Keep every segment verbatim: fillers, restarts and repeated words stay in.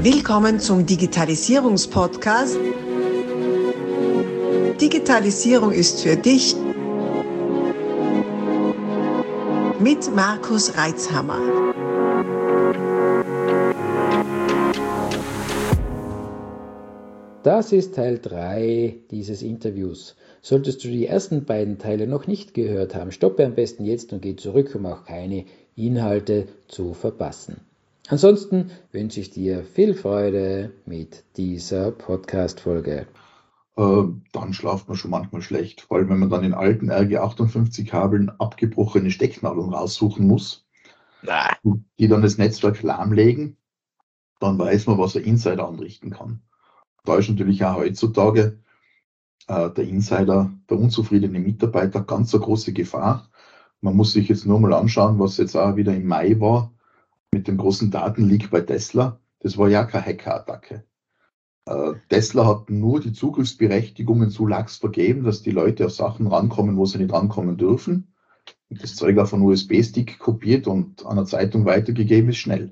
Willkommen zum Digitalisierungspodcast. Digitalisierung ist für dich mit Markus Reitzhammer. Das ist Teil drei dieses Interviews. Solltest du die ersten beiden Teile noch nicht gehört haben, stoppe am besten jetzt und geh zurück, um auch keine Inhalte zu verpassen. Ansonsten wünsche ich dir viel Freude mit dieser Podcast-Folge. Äh, dann schlaft man schon manchmal schlecht, vor allem wenn man dann in alten R G achtundfünfzig Kabeln abgebrochene Stecknadeln raussuchen muss, Ah. die dann das Netzwerk lahmlegen, dann weiß man, was ein Insider anrichten kann. Da ist natürlich auch heutzutage äh, der Insider, der unzufriedene Mitarbeiter, ganz eine große Gefahr. Man muss sich jetzt nur mal anschauen, was jetzt auch wieder im Mai war, mit dem großen Datenleak bei Tesla. Das war ja keine Hackerattacke. Äh, Tesla hat nur die Zugriffsberechtigungen zu lax vergeben, dass die Leute auf Sachen rankommen, wo sie nicht rankommen dürfen. Und das Zeug auf einen U S B-Stick kopiert und an eine Zeitung weitergegeben ist schnell.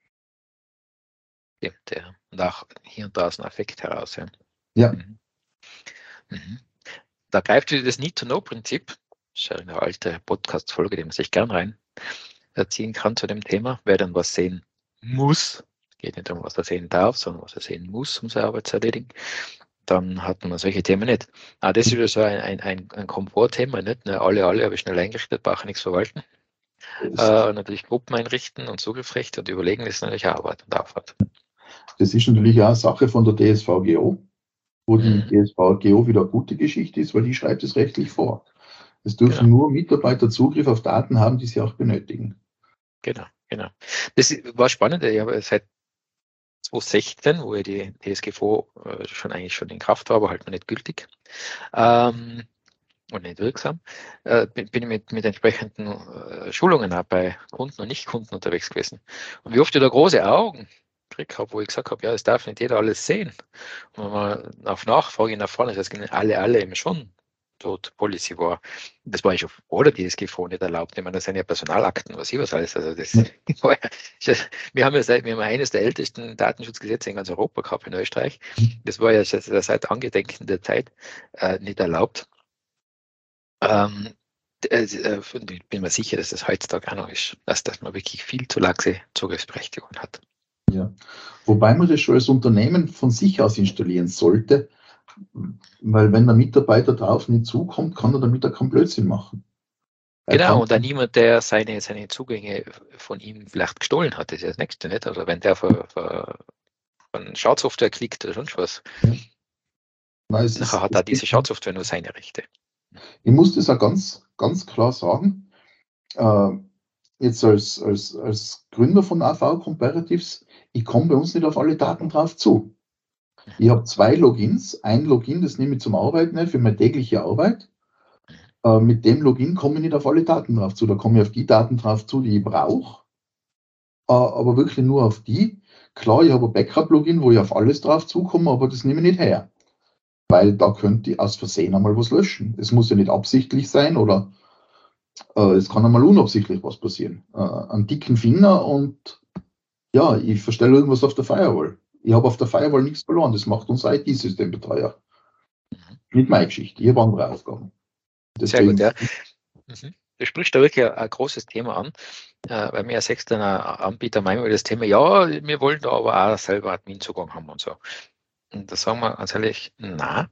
Ja, der, und auch hier und da ist ein Effekt heraus. Ja. Ja. Mhm. Mhm. Da greift wieder das Need-to-Know-Prinzip. Das ist ja eine alte Podcast-Folge, die man sich gern rein erziehen kann zu dem Thema. Wer dann was sehen muss, geht nicht darum, was er sehen darf, sondern was er sehen muss, um seine Arbeit zu erledigen, dann hat man solche Themen nicht. Aber das ist wieder so ein, ein, ein, ein Komfortthema, nicht? Ne, alle, alle habe ich schnell eingerichtet, brauche nichts verwalten. Äh, und natürlich Gruppen einrichten und Zugriffsrechte und überlegen, das ist natürlich Arbeit und Aufwand. Das ist natürlich auch eine Sache von der D S V G O, wo die Mhm. D S V G O wieder eine gute Geschichte ist, weil die schreibt es rechtlich vor. Es dürfen Genau. nur Mitarbeiter Zugriff auf Daten haben, die sie auch benötigen. Genau, genau. Das war spannend. Ich habe seit zwanzig sechzehn, wo ja die D S G V äh, schon eigentlich schon in Kraft war, aber halt noch nicht gültig ähm, und nicht wirksam, äh, bin, bin ich mit, mit entsprechenden äh, Schulungen auch bei Kunden und Nicht-Kunden unterwegs gewesen. Und wie oft ich da große Augen gekriegt habe, wo ich gesagt habe, ja, es darf nicht jeder alles sehen. Und wenn man auf Nachfrage nach vorne, das ging alle, alle eben schon dort Policy war. Das war ja schon vor der D S G V nicht erlaubt. Ich meine, das sind ja Personalakten, was ich was alles. Also das Ja. war ja, wir haben ja seit, wir haben eines der ältesten Datenschutzgesetze in ganz Europa gehabt in Österreich. Das war ja seit, seit Angedenken der Zeit äh, nicht erlaubt. Ähm, äh, ich bin mir sicher, dass das heutzutage auch noch ist, dass, dass man wirklich viel zu laxe Zugriffsberechtigungen hat. Ja. Wobei man das schon als Unternehmen von sich aus installieren sollte, weil wenn der Mitarbeiter drauf nicht zukommt, kann er damit auch keinen Blödsinn machen. Er Genau, kann, und dann niemand, der seine, seine Zugänge von ihm vielleicht gestohlen hat, das ist ja das Nächste, nicht? Also wenn der für, für, für Schadsoftware klickt oder sonst was, ja. Nein, es nachher ist, hat es auch diese gibt, Schadsoftware nur seine Rechte. ich muss das auch ganz, ganz klar sagen. Äh, jetzt als, als, als Gründer von A V Comparatives, ich komme bei uns nicht auf alle Daten drauf zu. Ich habe zwei Logins. Ein Login, das nehme ich zum Arbeiten nicht, für meine tägliche Arbeit. Äh, mit dem Login komme ich nicht auf alle Daten drauf zu. Da komme ich auf die Daten drauf zu, die ich brauche, äh, aber wirklich nur auf die. Klar, ich habe ein Backup-Login, wo ich auf alles drauf zukomme, aber das nehme ich nicht her. Weil da könnte ich aus Versehen einmal was löschen. Es muss ja nicht absichtlich sein oder äh, es kann einmal unabsichtlich was passieren. Äh, einen dicken Finger und ja, ich verstelle irgendwas auf der Firewall. Ich habe auf der Firewall nichts verloren. Das macht unser I T-Systembetreuer. Nicht meine Geschichte. Ich habe andere Aufgaben. Sehr gut, Deswegen, ja. Mhm. Du sprichst da wirklich ein, ein großes Thema an, äh, weil wir als externer Anbieter meinen wir das Thema, ja, wir wollen da aber auch selber Admin-Zugang haben und so. Und da sagen wir ganz ehrlich, nein,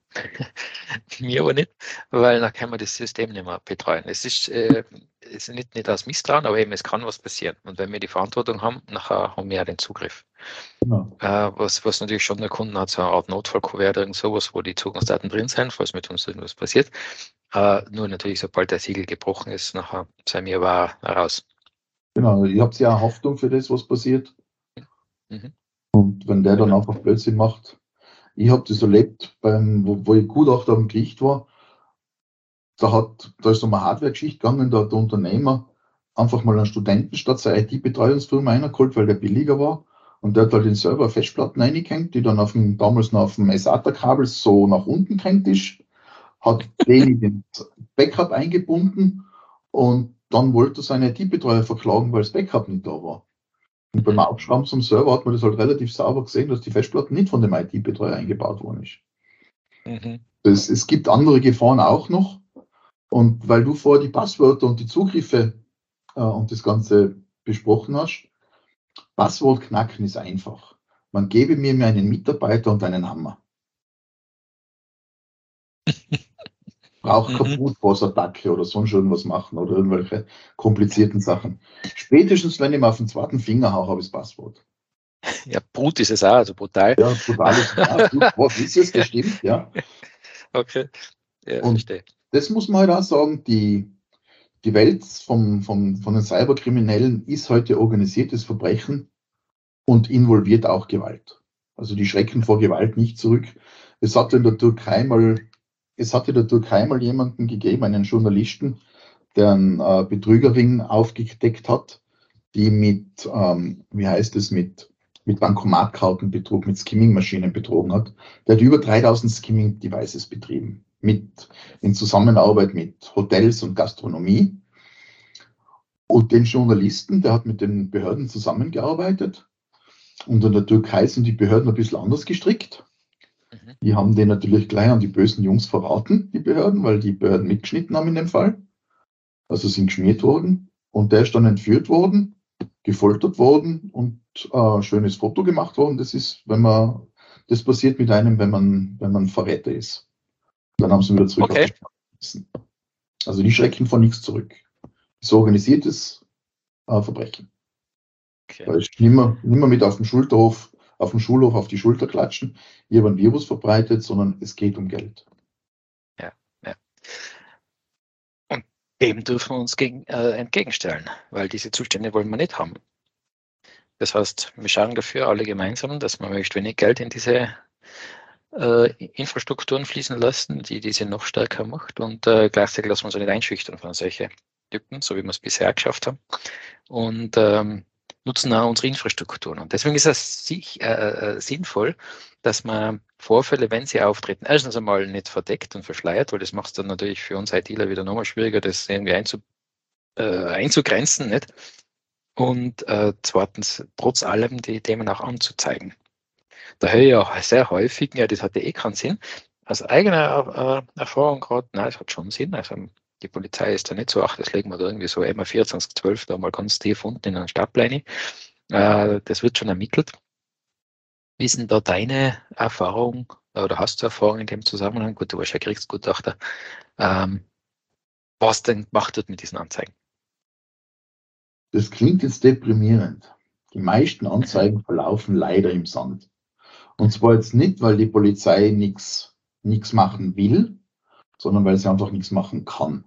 mir aber nicht, weil dann können wir das System nicht mehr betreuen. Es ist, äh, es ist nicht, nicht aus Misstrauen, aber eben es kann was passieren. Und wenn wir die Verantwortung haben, nachher haben wir ja den Zugriff. genau. Äh, was, was natürlich schon der Kunde hat, so eine Art Notfallkuvert oder irgend sowas, wo die Zugangsdaten drin sind, falls mit uns irgendwas passiert. Äh, nur natürlich, sobald der Siegel gebrochen ist, nachher sind wir aber raus. Genau, ich habe ja auch Haftung für das, was passiert. Mhm. Und wenn der dann Genau. einfach Blödsinn macht, ich habe das erlebt, beim, wo, wo ich Gutachter am Gericht war, da, hat, da ist um eine Hardware-Geschichte gegangen, da hat der Unternehmer einfach mal einen Studenten statt seiner I T-Betreuungsfirma reingeholt, weil der billiger war. Und der hat halt den Server Festplatten reingehängt, die dann auf dem, damals noch auf dem SATA-Kabel so nach unten gehängt ist, hat den in den Backup eingebunden und dann wollte er seinen I T-Betreuer verklagen, weil das Backup nicht da war. Und beim Aufschrauben zum Server hat man das halt relativ sauber gesehen, dass die Festplatte nicht von dem I T-Betreuer eingebaut worden ist. Mhm. Das, es gibt andere Gefahren auch noch. Und weil du vorher die Passwörter und die Zugriffe äh, und das Ganze besprochen hast, Passwort knacken ist einfach. Man gebe mir einen Mitarbeiter und einen Hammer. Braucht keine Mhm. Brute-Force-Attacke oder sonst irgendwas machen oder irgendwelche komplizierten Sachen. Spätestens, wenn ich mir auf den zweiten Finger haue, habe ich das Passwort. Ja, Brut ist es auch, also brutal. Ja, brutales, ja, was ist es, das stimmt, ja. Okay, ja, Und verstehe. das muss man halt auch sagen, die, die Welt vom, vom, von den Cyberkriminellen ist heute organisiertes Verbrechen und involviert auch Gewalt. Also die schrecken vor Gewalt nicht zurück. Es hat in der Türkei mal, es hat in der Türkei mal jemanden gegeben, einen Journalisten, der einen äh, Betrügerin aufgedeckt hat, die mit, ähm, wie heißt es, mit, mit Bankomatkartenbetrug, mit Skimming-Maschinen betrogen hat. Der hat über dreitausend Skimming-Devices betrieben, mit, in Zusammenarbeit mit Hotels und Gastronomie. Und den Journalisten, der hat mit den Behörden zusammengearbeitet. Und in der Türkei sind die Behörden ein bisschen anders gestrickt. Mhm. Die haben den natürlich gleich an die bösen Jungs verraten, die Behörden, weil die Behörden mitgeschnitten haben in dem Fall. Also sind geschmiert worden. Und der ist dann entführt worden, gefoltert worden und ein äh, schönes Foto gemacht worden. Das ist, wenn man, das passiert mit einem, wenn man, wenn man Verräter ist. Dann haben sie ihn wieder zurück Okay. auf die Straße. Also die schrecken vor nichts zurück. Das ist organisiertes äh, Verbrechen. Okay. Da ist nimmer, nimmer mit auf dem Schulterhof, auf dem Schulhof auf die Schulter klatschen, ich habe ein Virus verbreitet, sondern es geht um Geld. Ja, ja. Und dem dürfen wir uns gegen, äh, entgegenstellen, weil diese Zustände wollen wir nicht haben. Das heißt, wir schauen dafür alle gemeinsam, dass wir möglichst wenig Geld in diese äh, Infrastrukturen fließen lassen, die diese noch stärker macht, und äh, gleichzeitig lassen wir uns auch nicht einschüchtern von solchen Typen, so wie wir es bisher auch geschafft haben, und ähm, nutzen auch unsere Infrastrukturen. Und deswegen ist es sich, äh, äh, sinnvoll, dass man Vorfälle, wenn sie auftreten, erstens einmal nicht verdeckt und verschleiert, weil das macht es dann natürlich für uns ITler wieder nochmal schwieriger, das irgendwie einzu, äh, einzugrenzen, nicht? Und äh, zweitens, trotz allem die Themen auch anzuzeigen. Da höre ich ja sehr häufig, ja, das hat ja eh keinen Sinn. Aus eigener äh, Erfahrung gerade, nein, es hat schon Sinn. Also die Polizei ist da nicht so, ach, das legen wir da irgendwie so immer vierundzwanzig zwölf da mal ganz tief unten in einer Stadtpläne. Äh, das wird schon ermittelt. Wie ist denn da deine Erfahrung oder hast du Erfahrung in dem Zusammenhang? Gut, du warst ja Kriegsgutachter. Ähm, was denn gemacht wird mit diesen Anzeigen? Das klingt jetzt deprimierend. Die meisten Mhm. Anzeigen verlaufen leider im Sand. Und zwar jetzt nicht, weil die Polizei nichts nichts machen will, sondern weil sie einfach nichts machen kann.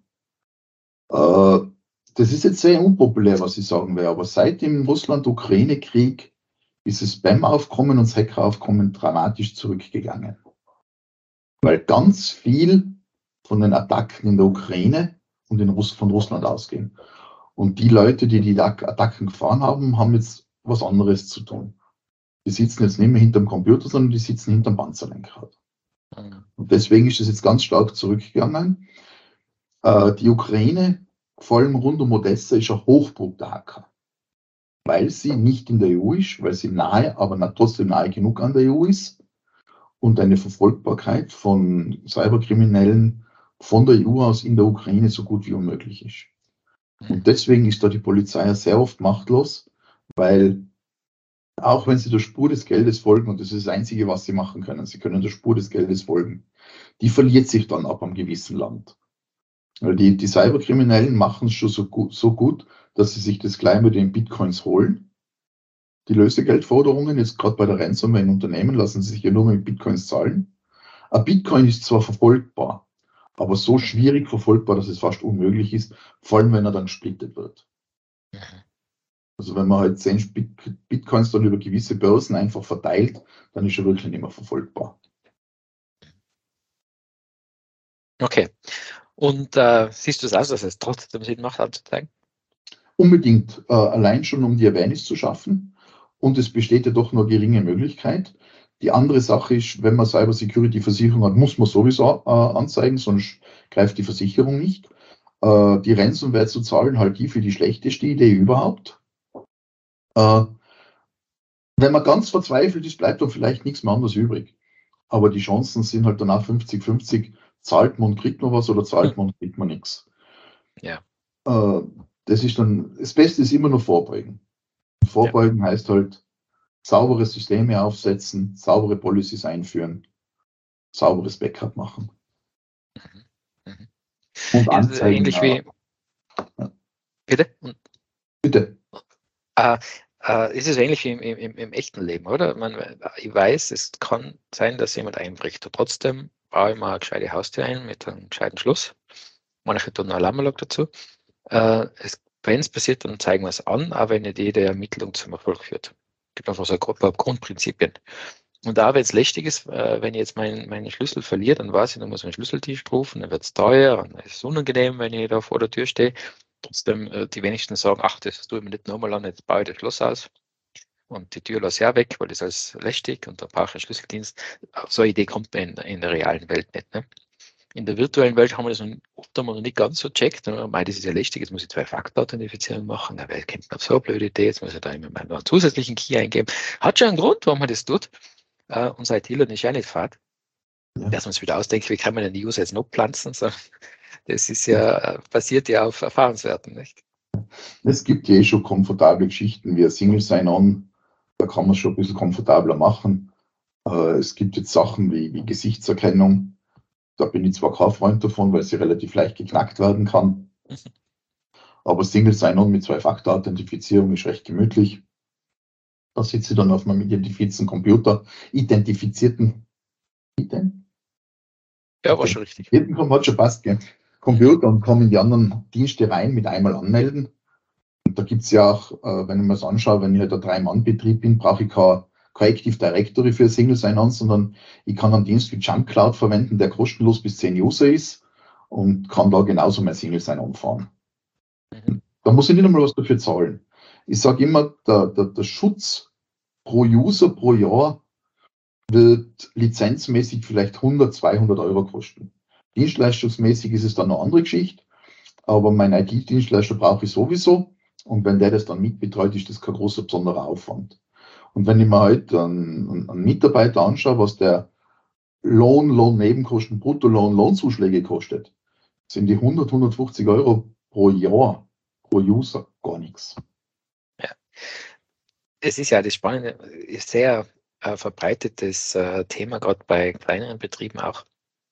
Äh, das ist jetzt sehr unpopulär, was ich sagen werde, aber seit dem Russland-Ukraine-Krieg ist das Spam-Aufkommen und das Hacker-Aufkommen dramatisch zurückgegangen. Weil ganz viel von den Attacken in der Ukraine und in Russ von Russland ausgehen. Und die Leute, die die Attacken gefahren haben, haben jetzt was anderes zu tun. Die sitzen jetzt nicht mehr hinterm Computer, sondern die sitzen hinterm Panzerlenkrad. Mhm. Und deswegen ist es jetzt ganz stark zurückgegangen. Äh, die Ukraine, vor allem rund um Odessa, ist ein Hochburg der Hacker. Weil sie nicht in der E U ist, weil sie nahe, aber trotzdem nahe genug an der E U ist und eine Verfolgbarkeit von Cyberkriminellen von der E U aus in der Ukraine so gut wie unmöglich ist. Und deswegen ist da die Polizei sehr oft machtlos, weil auch wenn sie der Spur des Geldes folgen, und das ist das Einzige, was sie machen können, sie können der Spur des Geldes folgen, die verliert sich dann ab einem gewissen Land. Weil die, die Cyberkriminellen machen es schon so gut, so gut, dass sie sich das gleich mit den Bitcoins holen. Die Lösegeldforderungen, jetzt gerade bei der Ransomware in Unternehmen, lassen sie sich ja nur mit Bitcoins zahlen. Ein Bitcoin ist zwar verfolgbar, aber so schwierig verfolgbar, dass es fast unmöglich ist, vor allem wenn er dann splittet wird. Mhm. Also wenn man halt zehn Bitcoins dann über gewisse Börsen einfach verteilt, dann ist er wirklich nicht mehr verfolgbar. Okay. Und äh, siehst du es aus, dass es trotzdem Sinn macht, anzuzeigen? Unbedingt, äh, allein schon um die Awareness zu schaffen. Und es besteht ja doch nur geringe Möglichkeit. Die andere Sache ist, wenn man Cybersecurity-Versicherung hat, muss man sowieso äh, anzeigen, sonst greift die Versicherung nicht. Äh, die Ransomware zu zahlen, halt die für die schlechteste Idee überhaupt. Äh, Wenn man ganz verzweifelt ist, bleibt dann vielleicht nichts mehr anderes übrig. Aber die Chancen sind halt danach fünfzig fünfzig. Zahlt man und kriegt man was oder zahlt man und kriegt man nichts. Ja. Äh, das ist dann, das Beste ist immer nur Vorbeugen. Vorbeugen ja. heißt halt saubere Systeme aufsetzen, saubere Policies einführen, sauberes Backup machen. Mhm. Mhm. Und anzeigen. Ähnlich wie. Ja. Bitte? Bitte. Äh, äh, ist es ähnlich wie im, im, im echten Leben, oder? Man, ich weiß, es kann sein, dass jemand einbricht. Und trotzdem baue ich mal eine gescheite Haustür ein mit einem gescheiten Schluss. Manche tun eine Alarmanlage dazu. Äh, es, wenn es passiert, dann zeigen wir es an, aber nicht jede Ermittlung zum Erfolg führt. Es gibt einfach so ein paar Grundprinzipien. Und da, wenn es lästig ist, äh, wenn ich jetzt meinen mein Schlüssel verliere, dann weiß ich, dann muss ich einen Schlüsseldienst rufen, dann wird es teuer, und es ist unangenehm, wenn ich da vor der Tür stehe. Trotzdem, äh, die wenigsten sagen, ach, das tue ich mir nicht nochmal an, jetzt baue ich das Schloss aus und die Tür lasse ich auch weg, weil das ist alles lästig und dann brauche ich einen Schlüsseldienst. Auf so eine Idee kommt man in, in der realen Welt nicht. Ne? In der virtuellen Welt haben wir das noch, oft noch nicht ganz so checkt. Ne? Mei, das ist ja lästig, jetzt muss ich Zwei-Faktor-Authentifizierung machen. Aber wer kennt auf so eine blöde Idee? Jetzt muss ich da immer meinen zusätzlichen Key eingeben. Hat schon einen Grund, warum man das tut. Uh, unser ITler ist ja nicht fad, ja. dass man es wieder ausdenkt, wie kann man denn die User jetzt noch pflanzen? So, das ist ja, basiert ja auf Erfahrungswerten, nicht? Es gibt ja eh schon komfortable Geschichten wie ein Single Sign-On, da kann man es schon ein bisschen komfortabler machen. Uh, es gibt jetzt Sachen wie, wie Gesichtserkennung, da bin ich zwar kein Freund davon, weil sie relativ leicht geknackt werden kann, mhm. aber Single Sign-On mit Zwei-Faktor-Authentifizierung ist recht gemütlich. Da sitze ich dann auf meinem identifizierten Computer, identifizierten, Ident? Ja, war schon richtig. Hat schon passt, gell? Computer und komme in die anderen Dienste rein mit einmal anmelden. Und da gibt es ja auch, äh, wenn ich mir das anschaue, wenn ich halt ein Drei-Mann-Betrieb bin, brauche ich kein, kein Active Directory für Single Sign-On, sondern ich kann einen Dienst wie Jump Cloud verwenden, der kostenlos bis zehn User ist und kann da genauso mein Single Sign-On fahren. Mhm. Da muss ich nicht einmal was dafür zahlen. Ich sage immer, der, der, der Schutz pro User pro Jahr wird lizenzmäßig vielleicht hundert, zweihundert Euro kosten. Dienstleistungsmäßig ist es dann eine andere Geschichte, aber mein I T-Dienstleister brauche ich sowieso und wenn der das dann mitbetreut, ist das kein großer besonderer Aufwand. Und wenn ich mir halt einen, einen Mitarbeiter anschaue, was der Lohn, Lohnnebenkosten, Bruttolohn, Lohnzuschläge kostet, sind die hundert, hundertfünfzig Euro pro Jahr, pro User gar nichts. Ja, es ist ja das Spannende, ist sehr äh, verbreitetes äh, Thema, gerade bei kleineren Betrieben auch.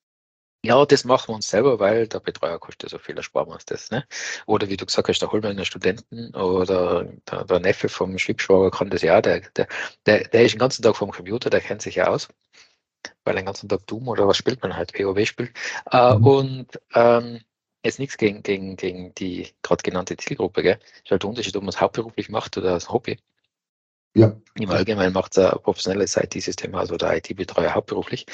Ja, das machen wir uns selber, weil der Betreuer kostet so viel, da sparen wir uns das. Ne? Oder wie du gesagt hast, da holen wir einen Studenten oder der, der Neffe vom Schwibschwager kann das ja, der, der, der, der ist den ganzen Tag vom Computer, der kennt sich ja aus, weil den ganzen Tag Doom oder was spielt man halt, WoW spielt. Äh, mhm. Und ähm, jetzt nichts gegen, gegen, gegen die gerade genannte Zielgruppe, gell? Ist halt der Unterschied, ob man es hauptberuflich macht oder als Hobby. Ja. Im Allgemeinen macht es ein professionelles I T-System, also der I T-Betreuer hauptberuflich.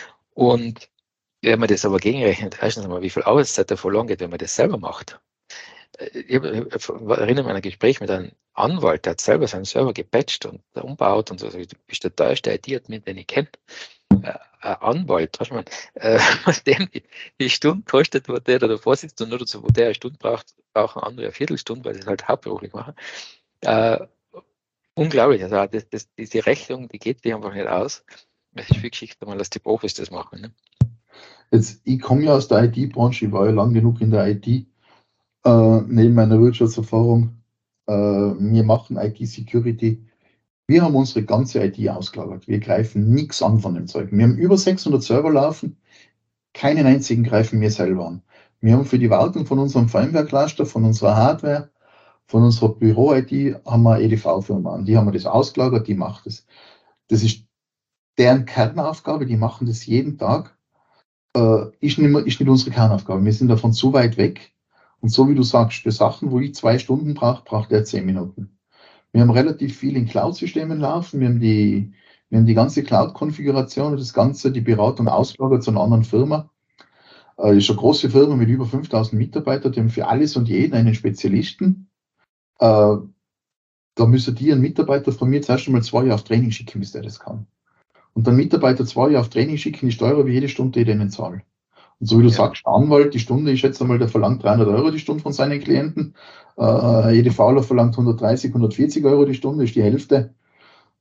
Und wenn man das aber gegenrechnet, erstens einmal, wie viel Arbeitszeit da verloren geht, wenn man das selber macht. Ich erinnere mich an ein Gespräch mit einem Anwalt, der hat selber seinen Server gepatcht und umbaut und so. Du bist der teuerste I T-Admin, den ich kenne. Ein Anwalt, weißt du, man, äh, was dem die, die Stunde kostet, wo der da davor sitzt und nur dazu, wo der eine Stunde braucht, brauchen andere eine Viertelstunde, weil sie es halt hauptberuflich machen. Äh, unglaublich. Also das, das, diese Rechnung, die geht die einfach nicht aus. Das ist viel Geschichte, mal, dass die Profis das machen. Ne? Jetzt, ich komme ja aus der I T-Branche, ich war ja lang genug in der I T, äh, neben meiner Wirtschaftserfahrung. Äh, wir machen I T-Security. Wir haben unsere ganze I T ausgelagert. Wir greifen nichts an von dem Zeug. Wir haben über sechshundert Server laufen, keinen einzigen greifen wir selber an. Wir haben für die Wartung von unserem Firmware-Cluster, von unserer Hardware, von unserer Büro-I T, haben wir eine E D V-Firma an. Die haben wir das ausgelagert, die macht es. Das ist deren Kernaufgabe, die machen das jeden Tag. Äh, ist, nicht, ist nicht unsere Kernaufgabe. Wir sind davon zu weit weg. Und so wie du sagst, für Sachen, wo ich zwei Stunden brauche, braucht er zehn Minuten. Wir haben relativ viel in Cloud-Systemen laufen. Wir haben die, wir haben die ganze Cloud-Konfiguration und das Ganze, die Beratung ausgelagert zu einer anderen Firma. Äh, ist eine große Firma mit über fünftausend Mitarbeitern. Die haben für alles und jeden einen Spezialisten. Äh, da müsste die einen Mitarbeiter von mir zuerst einmal zwei Jahre auf Training schicken, bis der das kann. Und dann Mitarbeiter zwei Jahre auf Training schicken, ist teurer wie jede Stunde, die denen zahlen. Und so wie du ja. sagst, der Anwalt, die Stunde, ich schätze mal, der verlangt dreihundert Euro die Stunde von seinen Klienten. Äh, jede Fauler verlangt hundertdreißig, hundertvierzig Euro die Stunde, ist die Hälfte.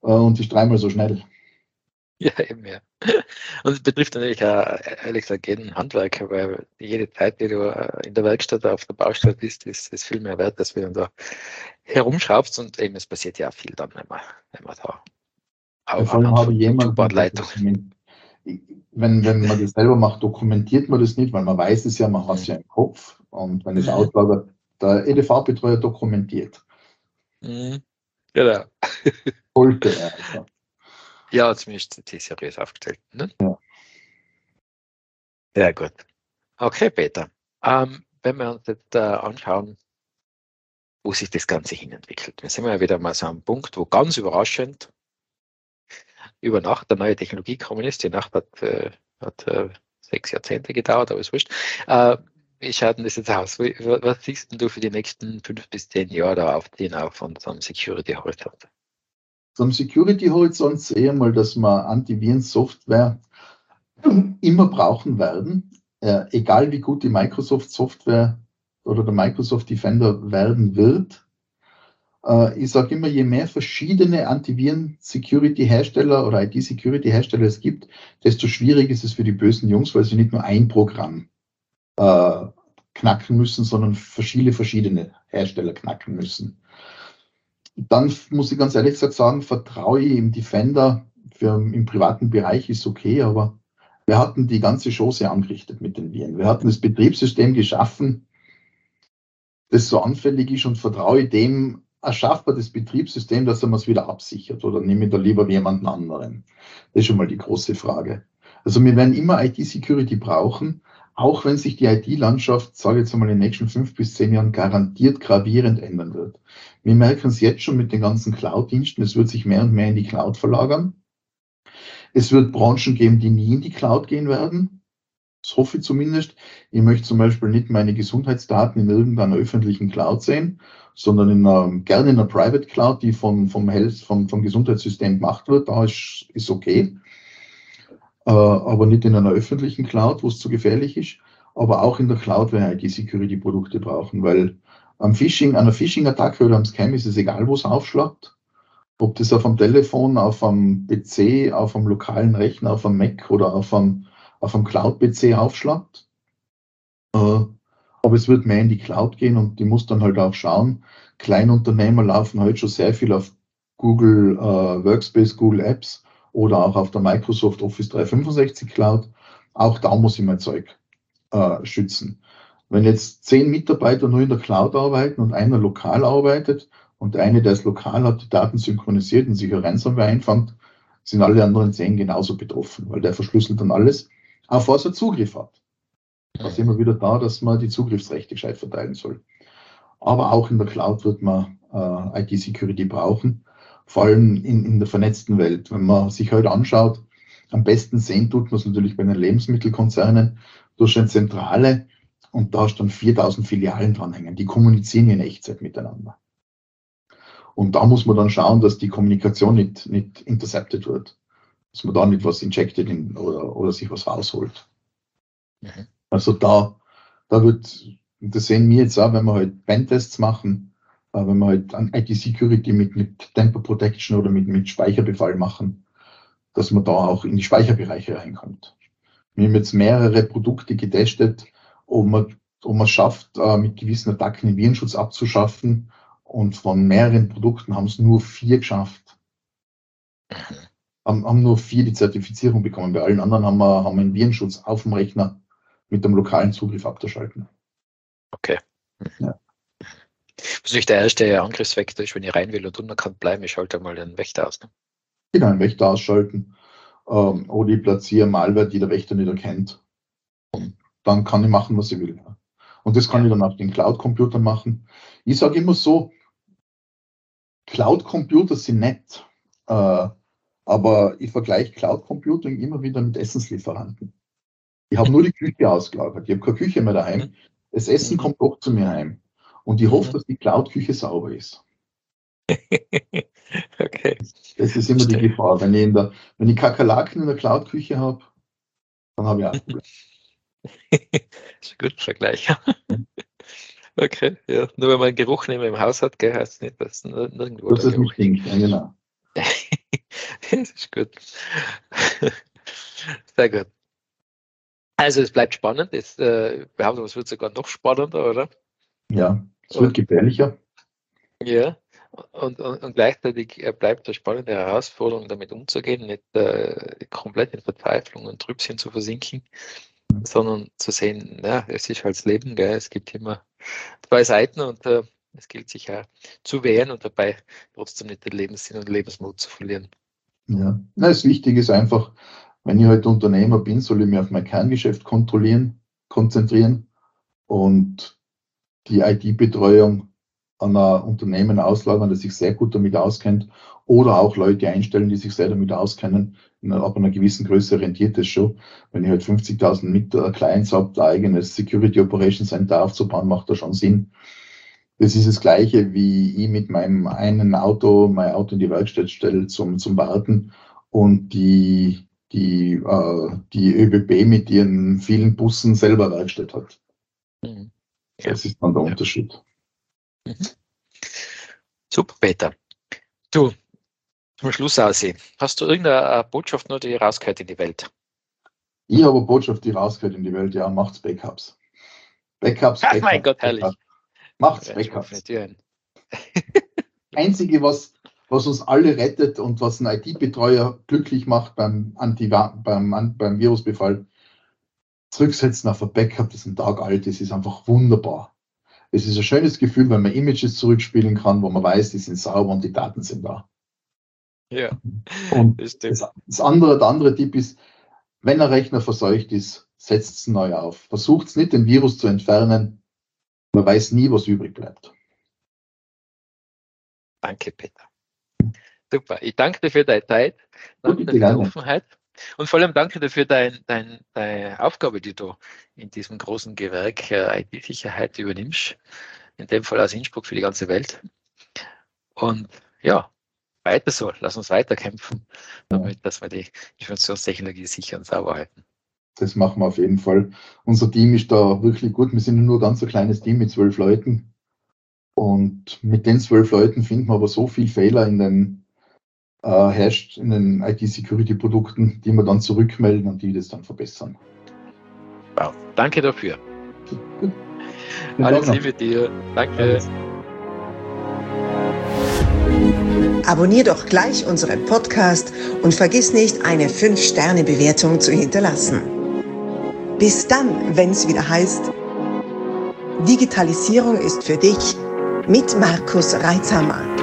und ist dreimal so schnell. Ja, eben, ja. Und es betrifft natürlich auch, ehrlich gesagt, jeden Handwerker, weil jede Zeit, die du in der Werkstatt oder auf der Baustelle bist, ist, ist viel mehr wert, als wenn du da herumschraubst. Und eben, es passiert ja auch viel dann, wenn man, wenn man da Ja, auch vor allem anhand habe von ich jemanden, der Tubadleitung. dokument- wenn, wenn man das selber macht, dokumentiert man das nicht, weil man weiß es ja, man hat es ja im Kopf. Und wenn es Mhm. auslagert, der E D V-Betreuer dokumentiert. Mhm. Genau. Sollte er. Also. Ja, zumindest sind die seriös aufgestellt. Ne? Ja. Sehr gut. Okay, Peter. Ähm, wenn wir uns jetzt äh, anschauen, wo sich das Ganze hin entwickelt. Wir sind ja wieder mal so am Punkt, wo ganz überraschend über Nacht eine neue Technologie gekommen ist. Die Nacht hat, äh, hat äh, sechs Jahrzehnte gedauert, aber ist wurscht. Äh, wie schaut denn das jetzt aus? Wie, was siehst denn du für die nächsten fünf bis zehn Jahre da aufziehen auf von so einem Security-Horizont? Zum Security-Horizont sehe ich mal, dass wir Antiviren-Software immer brauchen werden, äh, egal wie gut die Microsoft-Software oder der Microsoft Defender werden wird. Äh, ich sage immer, je mehr verschiedene Antiviren-Security-Hersteller oder I T-Security-Hersteller es gibt, desto schwieriger ist es für die bösen Jungs, weil sie nicht nur ein Programm äh, knacken müssen, sondern verschiedene verschiedene Hersteller knacken müssen. Dann muss ich ganz ehrlich gesagt sagen, vertraue ich im Defender für, im privaten Bereich ist okay, aber wir hatten die ganze Chose angerichtet mit den Viren. Wir hatten das Betriebssystem geschaffen, das so anfällig ist und vertraue dem, erschafft man das Betriebssystem, dass er es wieder absichert oder nehme ich da lieber jemanden anderen? Das ist schon mal die große Frage. Also wir werden immer I T-Security brauchen, auch wenn sich die I T-Landschaft, sage ich jetzt einmal, in den nächsten fünf bis zehn Jahren garantiert gravierend ändern wird. Wir merken es jetzt schon mit den ganzen Cloud-Diensten, es wird sich mehr und mehr in die Cloud verlagern. Es wird Branchen geben, die nie in die Cloud gehen werden. Das hoffe ich zumindest. Ich möchte zum Beispiel nicht meine Gesundheitsdaten in irgendeiner öffentlichen Cloud sehen, sondern in einer, gerne in einer Private Cloud, die vom, vom, Health, vom, vom Gesundheitssystem gemacht wird. Da ist, ist okay. Äh, aber nicht in einer öffentlichen Cloud, wo es zu gefährlich ist. Aber auch in der Cloud werden I T-Security-Produkte brauchen, weil am Phishing, einer Phishing-Attacke oder am Scam ist es egal, wo es aufschlagt. Ob das auf einem Telefon, auf einem P C, auf einem lokalen Rechner, auf einem Mac oder auf einem, auf einem Cloud-P C aufschlagt. Äh, aber es wird mehr in die Cloud gehen und die muss dann halt auch schauen. Kleinunternehmer laufen heute schon sehr viel auf Google äh, Workspace, Google Apps oder auch auf der Microsoft Office dreihundertfünfundsechzig Cloud. Auch da muss ich mein Zeug äh, schützen. Wenn jetzt zehn Mitarbeiter nur in der Cloud arbeiten und einer lokal arbeitet und der eine, der es lokal hat, die Daten synchronisiert und sich ein Ransomware einfängt, sind alle anderen zehn genauso betroffen, weil der verschlüsselt dann alles, auf was er Zugriff hat. Da sind wir wieder da, dass man die Zugriffsrechte gescheit verteilen soll. Aber auch in der Cloud wird man äh, I T-Security brauchen, vor allem in, in der vernetzten Welt. Wenn man sich heute anschaut, am besten sehen tut man es natürlich bei den Lebensmittelkonzernen durch eine Zentrale und da hast dann viertausend Filialen dranhängen. Die kommunizieren in Echtzeit miteinander. Und da muss man dann schauen, dass die Kommunikation nicht, nicht intercepted wird. Dass man da nicht was injected in, oder, oder sich was rausholt. Mhm. Also da, da wird, das sehen wir jetzt auch, wenn wir halt Pentests machen, äh, wenn wir halt an I T-Security mit, mit Tamper Protection oder mit, mit Speicherbefall machen, dass man da auch in die Speicherbereiche reinkommt. Wir haben jetzt mehrere Produkte getestet, ob man, ob man schafft, äh, mit gewissen Attacken den Virenschutz abzuschaffen. Und von mehreren Produkten haben es nur vier geschafft. Haben, haben nur vier die Zertifizierung bekommen. Bei allen anderen haben wir, haben wir einen Virenschutz auf dem Rechner mit dem lokalen Zugriff abzuschalten. Okay. Ja. Was nicht der erste Angriffsvektor ist, wenn ich rein will und unerkannt bleiben, ich schalte mal den Wächter aus. Ne? Genau, einen Wächter ausschalten. Ähm, oder ich platziere Malware, die der Wächter nicht erkennt. Und dann kann ich machen, was ich will. Und das kann ja. ich dann auf den Cloud-Computern machen. Ich sage immer so, Cloud-Computer sind nett, äh, aber ich vergleiche Cloud-Computing immer wieder mit Essenslieferanten. Ich habe nur die Küche ausgelagert. Ich habe keine Küche mehr daheim. Das Essen mhm. kommt doch zu mir heim. Und ich hoffe, mhm. dass die Cloud-Küche sauber ist. Okay. Das ist immer Verstehe. die Gefahr. Wenn ich, in der, wenn ich Kakerlaken in der Cloud-Küche habe, dann habe ich auch ein Problem. Das ist ein guter Vergleich. Okay, ja. Nur wenn man einen Geruch nicht mehr im Haus hat, gell, heißt es nicht, dass nirgendwo das der ist Geruch nicht, ja, genau. Das ist gut. Sehr gut. Also es bleibt spannend. Es, äh, wir haben, es wird sogar noch spannender, oder? Ja, es wird gefährlicher. Ja, und, und, und gleichzeitig bleibt eine spannende Herausforderung, damit umzugehen, nicht äh, komplett in Verzweiflung und Trübschen zu versinken, sondern zu sehen, ja, es ist halt das Leben, gell? Es gibt immer zwei Seiten und äh, es gilt sich ja zu wehren und dabei trotzdem nicht den Lebenssinn und Lebensmut zu verlieren. Ja, na, das Wichtige ist einfach, wenn ich heute Unternehmer bin, soll ich mich auf mein Kerngeschäft kontrollieren, konzentrieren und die I T-Betreuung an ein Unternehmen auslagern, das sich sehr gut damit auskennt, oder auch Leute einstellen, die sich sehr damit auskennen. Ab einer gewissen Größe rentiert es schon. Wenn ich halt fünfzigtausend mit Clients habe, ein eigenes Security Operations Center aufzubauen, macht das schon Sinn. Das ist das Gleiche, wie ich mit meinem einen Auto, mein Auto in die Werkstatt stelle zum, zum Warten und die, die, äh, die ÖBB mit ihren vielen Bussen selber Werkstatt hat. Mhm. Ja. Das ist dann der ja. Unterschied. Mhm. Super, Peter. Du, zum Schluss aussehen. Hast du irgendeine Botschaft noch, die rausgehört in die Welt? Ich habe eine Botschaft, die rausgehört in die Welt. Ja, macht's Backups. Backups, Backups. Ach mein Gott, herrlich. Backups. Macht's ja, Backups. Das Einzige, was, was uns alle rettet und was einen I T-Betreuer glücklich macht beim, Anti beim, beim Virusbefall, zurücksetzen auf ein Backup, das ein Tag alt ist, ist einfach wunderbar. Es ist ein schönes Gefühl, wenn man Images zurückspielen kann, wo man weiß, die sind sauber und die Daten sind da. Ja, und das, das andere, der andere Tipp ist, wenn ein Rechner verseucht ist, setzt es neu auf. Versucht es nicht, den Virus zu entfernen. Man weiß nie, was übrig bleibt. Danke, Peter. Super. Ich danke dir für deine Zeit, danke dir für deine Offenheit und vor allem danke dir für dein, dein, deine Aufgabe, die du in diesem großen Gewerk äh, I T-Sicherheit übernimmst. In dem Fall aus Innsbruck für die ganze Welt. Und ja, weiter so. Lass uns weiter kämpfen, damit, dass wir die Informationstechnologie sicher und sauber halten. Das machen wir auf jeden Fall. Unser Team ist da wirklich gut. Wir sind nur ganz ein kleines Team mit zwölf Leuten. Und mit den zwölf Leuten finden wir aber so viel Fehler in den, äh, herrscht in den I T-Security-Produkten, die wir dann zurückmelden und die das dann verbessern. Wow. Danke dafür. Gut. Alles Liebe dir. Danke. Alles. Abonnier doch gleich unseren Podcast und vergiss nicht, eine fünf Sterne Bewertung zu hinterlassen. Bis dann, wenn es wieder heißt, Digitalisierung ist für dich mit Markus Reitzhammer.